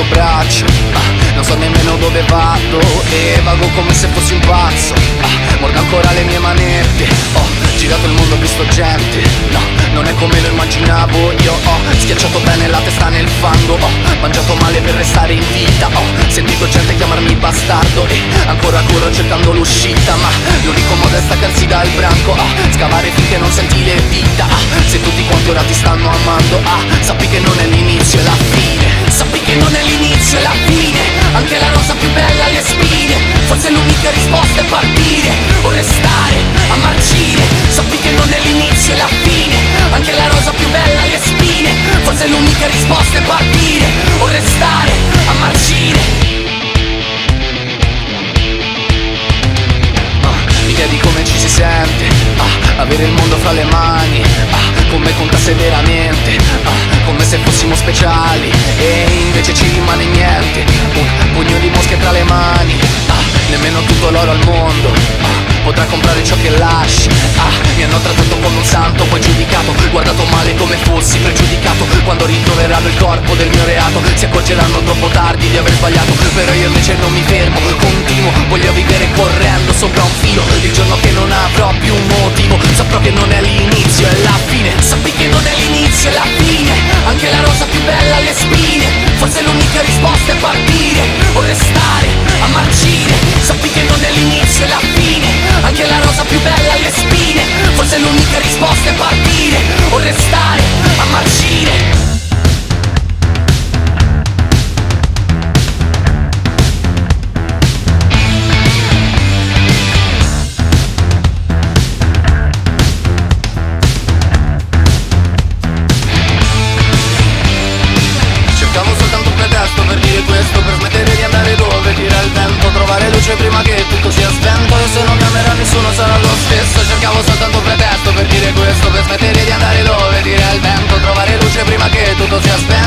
questo braccio, non so nemmeno dove vado e vago come se fossi un pazzo. Mordo ancora le mie manette, ho girato il mondo, ho visto gente, no, non è come lo immaginavo. Io ho schiacciato bene la testa nel fango, ho mangiato male per restare in vita, ho sentito gente chiamarmi bastardo e ancora corro cercando l'uscita, ma l'unico modo è staccarsi dal branco, scavare finché non senti le dita. Se tutti quanti ora ti stanno amando, sappi che non è l'inizio e la fine. Sappi che non è l'inizio e la fine. Anche la rosa più bella ha le spine. Forse l'unica risposta è partire o restare a marcire. Sappi che non è l'inizio e la fine. Anche la rosa più bella ha le spine. Forse l'unica risposta è partire o restare a marcire. L'idea di come ci si sente, avere il mondo fra le mani, come contasse veramente, come se fossimo speciali e invece ci rimane niente. Un pugno di mosche tra le mani, nemmeno tutto l'oro al mondo potrà comprare ciò che lasci. Mi hanno trattato come un santo, poi giudicato, guardato male come fossi pregiudicato. Quando ritroveranno il corpo del mio reato si accorgeranno troppo tardi di aver sbagliato. Però io invece non mi fermo, continuo, voglio vivere correndo sopra un filo. Il giorno che non avrò più un motivo, saprò che non è l'inizio e la fine. Sappi che non è l'inizio e la fine. Anche la rosa più bella ha le spine. Forse l'unica risposta è partire o restare a marcire. Sappi che non è l'inizio e la fine. Anche la rosa più bella ha le spine. Forse l'unica risposta è partire o restare a marcire. Cercavo soltanto un pretesto per dire questo, per smettere di andare dove tira il vento, trovare luce prima che tutto sia spento. E se non mi amerà nessuno sarà lo stesso. Cercavo soltanto un pretesto per dire questo, per smettere di andare dove tira il vento, trovare luce prima che tutto sia spento.